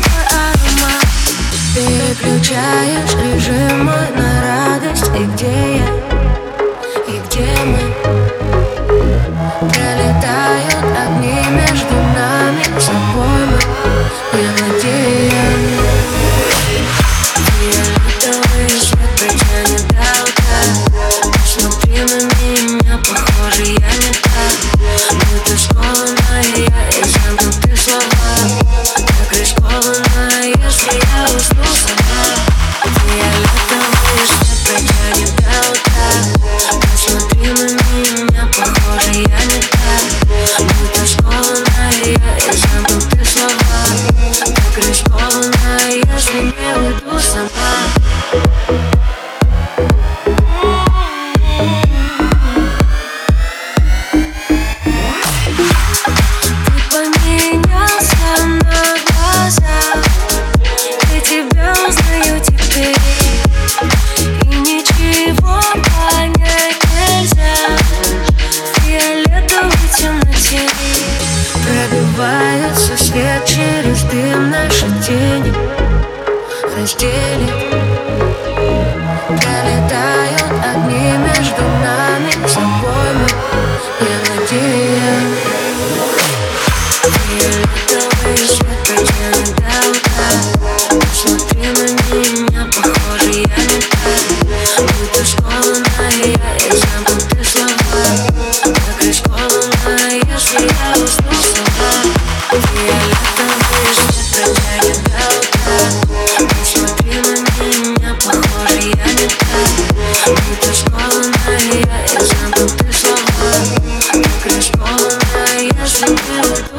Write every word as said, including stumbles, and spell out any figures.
твой аромат. Переключаешь режимы на радость. И где я? И где мы? Пролетают огни между нами, собой мы не владеем. Фиолетовый свет протянет до утра. Посмотри на меня, похоже, я не та. Будто скованная, я и замкнуты слова. Так рискованно, если я усну сама. Фиолетовый свет протянет до утра. Посмотри на меня, похоже, я не та. Будто скованная, я и замкнуты слова. Так рискованно, если не уйду сама. Пробивается свет через дым, наши тени разделит. Пролетают огни между нами, собой мы не владеем. Фиолетовый свет протянет до утра. Посмотри на меня, похоже, я не та. Будто скованная, я и замкнуты слова. Так рискованно, если я усну сама. Фиолетовый свет протянет до утра. Посмотри на меня, похоже, я не та. Будто скованная, я и замкнуты слова. Так рискованно, если не уйду.